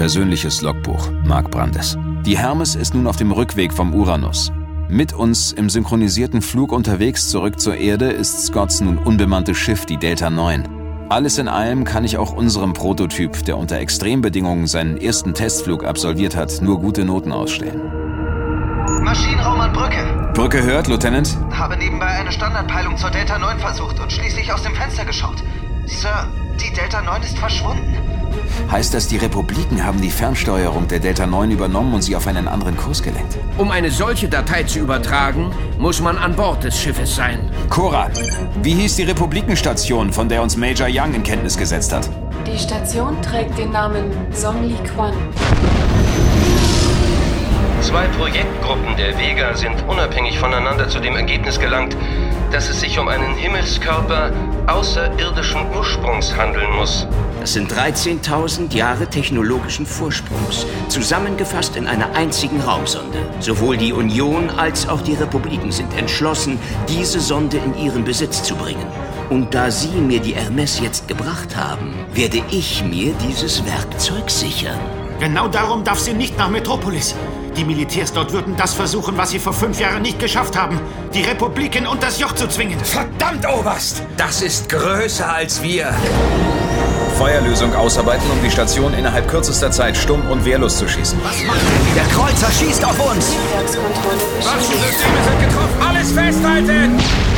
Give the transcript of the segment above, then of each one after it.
Persönliches Logbuch, Mark Brandes. Die Hermes ist nun auf dem Rückweg vom Uranus. Mit uns im synchronisierten Flug unterwegs zurück zur Erde ist Scotts nun unbemanntes Schiff, die Delta 9. Alles in allem kann ich auch unserem Prototyp, der unter Extrembedingungen seinen ersten Testflug absolviert hat, nur gute Noten ausstellen. Maschinenraum an Brücke. Brücke hört, Lieutenant? Habe nebenbei eine Standardpeilung zur Delta 9 versucht und schließlich aus dem Fenster geschaut. Sir, die Delta 9 ist verschwunden. Heißt das, die Republiken haben die Fernsteuerung der Delta 9 übernommen und sie auf einen anderen Kurs gelenkt? Um eine solche Datei zu übertragen, muss man an Bord des Schiffes sein. Cora, wie hieß die Republikenstation, von der uns Major Young in Kenntnis gesetzt hat? Die Station trägt den Namen Zhongli Quan. 2 Projektgruppen der Vega sind unabhängig voneinander zu dem Ergebnis gelangt, dass es sich um einen Himmelskörper außerirdischen Ursprungs handeln muss. Das sind 13.000 Jahre technologischen Vorsprungs, zusammengefasst in einer einzigen Raumsonde. Sowohl die Union als auch die Republiken sind entschlossen, diese Sonde in ihren Besitz zu bringen. Und da Sie mir die Hermes jetzt gebracht haben, werde ich mir dieses Werkzeug sichern. Genau darum darf sie nicht nach Metropolis. Die Militärs dort würden das versuchen, was sie vor 5 Jahren nicht geschafft haben. Die Republiken unter das Joch zu zwingen. Verdammt, Oberst! Das ist größer als wir. Feuerlösung ausarbeiten, um die Station innerhalb kürzester Zeit stumm und wehrlos zu schießen. Was macht denn Der Kreuzer schießt auf uns. Werkskontrolle beschädigt. Waffensysteme sind getroffen! Alles festhalten!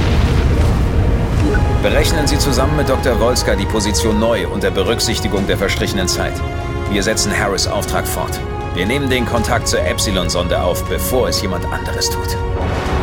Berechnen Sie zusammen mit Dr. Wolska die Position neu unter Berücksichtigung der verstrichenen Zeit. Wir setzen Harris' Auftrag fort. Wir nehmen den Kontakt zur Epsilon-Sonde auf, bevor es jemand anderes tut.